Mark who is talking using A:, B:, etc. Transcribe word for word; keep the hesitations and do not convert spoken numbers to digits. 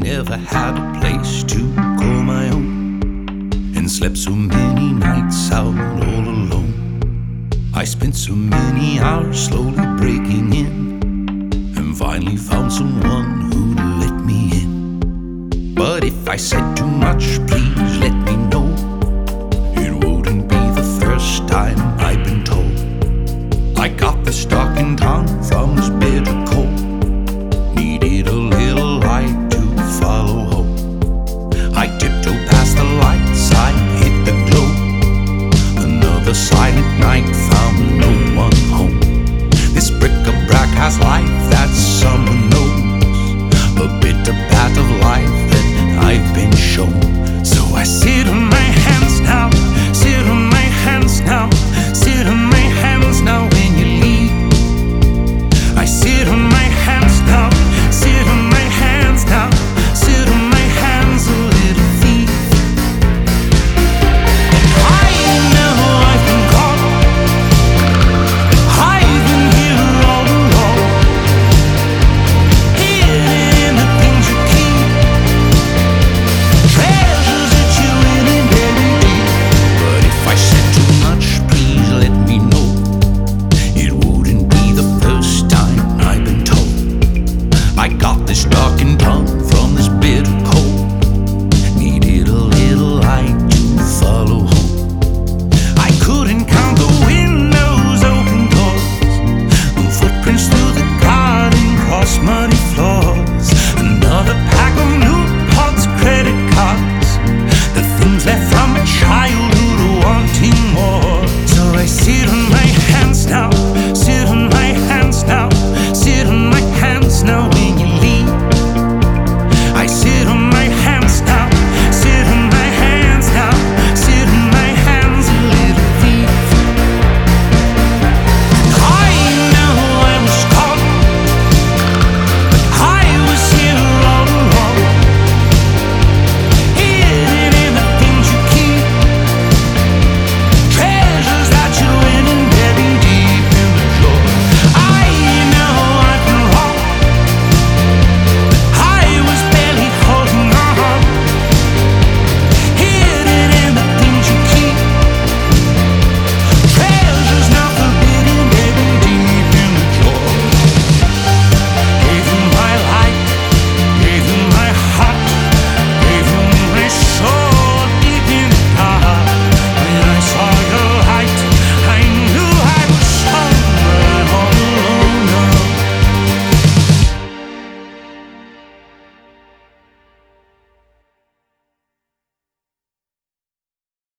A: never had a place to call my own, and slept so many nights out all alone. I spent so many hours slowly breaking in, and finally found someone who'd let me in. But if I said too much, please let me know. It wouldn't be the first time I've been told. I got this stock in town from this bitter cold, needed a little light to follow home. I tiptoed past the lights, I hit the glow. Another silent night, found no one home. This bric-a-brac has life that someone knows, a bitter path of life that I've been shown. So I sit on my hands now, sit on my hands now, sit on my hands now when you leave. I sit on my hands now, sit on my hands now, sit on my hands, a little thief. I know I've been caught, I've been here all alone, hidden in the things you keep, treasures that you really bury deep. But if I said too much, please let me know. It wouldn't be the first time I've been told. I got this dark